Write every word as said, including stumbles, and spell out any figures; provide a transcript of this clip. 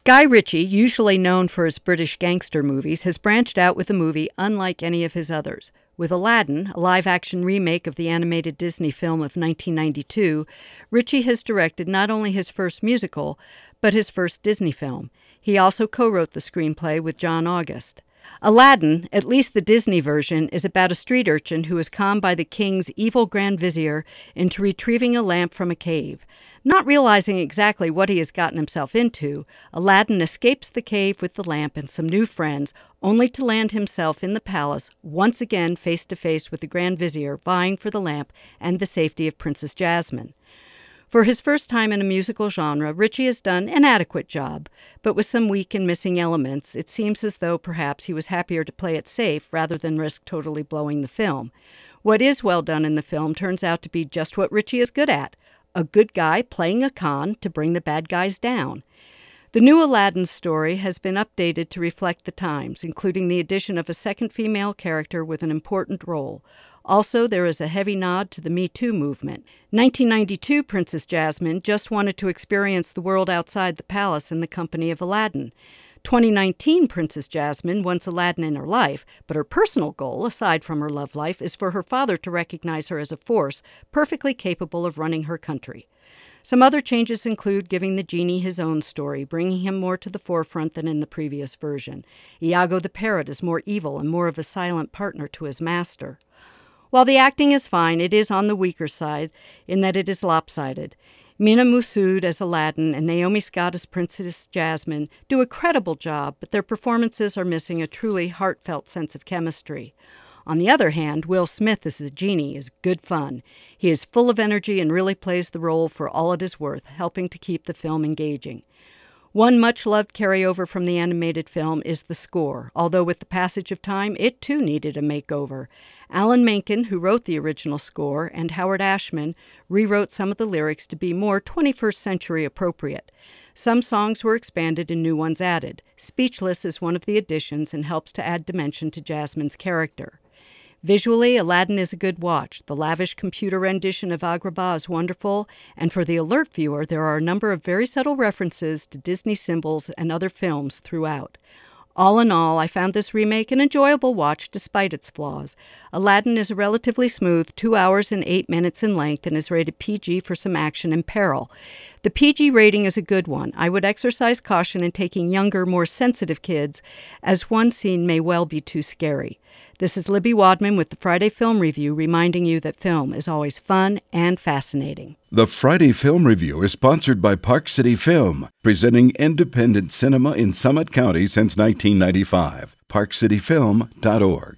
Guy Ritchie, usually known for his British gangster movies, has branched out with a movie unlike any of his others. With Aladdin, a live-action remake of the animated Disney film of nineteen ninety-two, Ritchie has directed not only his first musical, but his first Disney film. He also co-wrote the screenplay with John August. Aladdin, at least the Disney version, is about a street urchin who is conned by the king's evil Grand Vizier into retrieving a lamp from a cave. Not realizing exactly what he has gotten himself into, Aladdin escapes the cave with the lamp and some new friends, only to land himself in the palace, once again face to face with the Grand Vizier vying for the lamp and the safety of Princess Jasmine. For his first time in a musical genre, Ritchie has done an adequate job, but with some weak and missing elements, it seems as though perhaps he was happier to play it safe rather than risk totally blowing the film. What is well done in the film turns out to be just what Ritchie is good at, a good guy playing a con to bring the bad guys down. The new Aladdin story has been updated to reflect the times, including the addition of a second female character with an important role. Also, there is a heavy nod to the Me Too movement. nineteen ninety-two Princess Jasmine just wanted to experience the world outside the palace in the company of Aladdin. twenty nineteen Princess Jasmine wants Aladdin in her life, but her personal goal, aside from her love life, is for her father to recognize her as a force perfectly capable of running her country. Some other changes include giving the genie his own story, bringing him more to the forefront than in the previous version. Iago the parrot is more evil and more of a silent partner to his master. While the acting is fine, it is on the weaker side in that it is lopsided. Mina Massoud as Aladdin and Naomi Scott as Princess Jasmine do a credible job, but their performances are missing a truly heartfelt sense of chemistry. On the other hand, Will Smith as the genie is good fun. He is full of energy and really plays the role for all it is worth, helping to keep the film engaging. One much-loved carryover from the animated film is the score, although with the passage of time, it too needed a makeover. Alan Menken, who wrote the original score, and Howard Ashman rewrote some of the lyrics to be more twenty-first century appropriate. Some songs were expanded and new ones added. Speechless is one of the additions and helps to add dimension to Jasmine's character. Visually, Aladdin is a good watch. The lavish computer rendition of Agrabah is wonderful, and for the alert viewer, there are a number of very subtle references to Disney symbols and other films throughout. All in all, I found this remake an enjoyable watch despite its flaws. Aladdin is a relatively smooth two hours and eight minutes in length and is rated P G for some action and peril. The P G rating is a good one. I would exercise caution in taking younger, more sensitive kids, as one scene may well be too scary. This is Libby Wadman with the Friday Film Review, reminding you that film is always fun and fascinating. The Friday Film Review is sponsored by Park City Film, presenting independent cinema in Summit County since nineteen ninety-five. park city film dot org.